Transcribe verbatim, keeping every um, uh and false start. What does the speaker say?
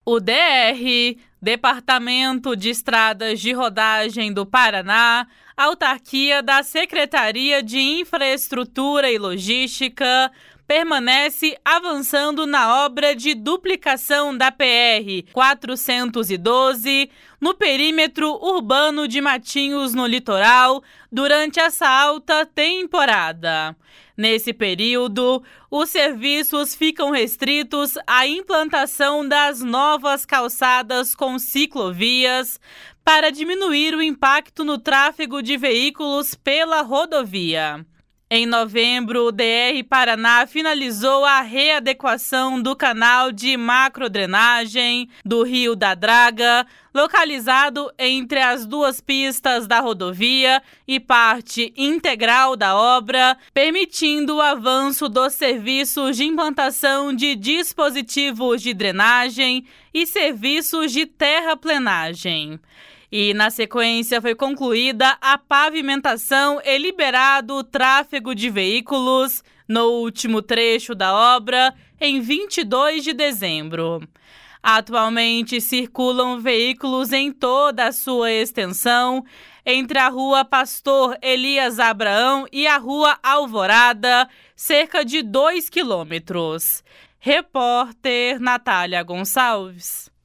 O D R, Departamento de Estradas de Rodagem do Paraná, autarquia da Secretaria de Infraestrutura e Logística, permanece avançando na obra de duplicação da P R quatrocentos e doze no perímetro urbano de Matinhos, no litoral, durante essa alta temporada. Nesse período, os serviços ficam restritos à implantação das novas calçadas com ciclovias para diminuir o impacto no tráfego de veículos pela rodovia. Em novembro, o D R Paraná finalizou a readequação do canal de macrodrenagem do Rio da Draga, localizado entre as duas pistas da rodovia e parte integral da obra, permitindo o avanço dos serviços de implantação de dispositivos de drenagem e serviços de terraplenagem. E, na sequência, foi concluída a pavimentação e liberado o tráfego de veículos no último trecho da obra, em vinte e dois de dezembro. Atualmente, circulam veículos em toda a sua extensão, entre a Rua Pastor Elias Abraão e a Rua Alvorada, cerca de dois quilômetros. Repórter Natália Gonçalves.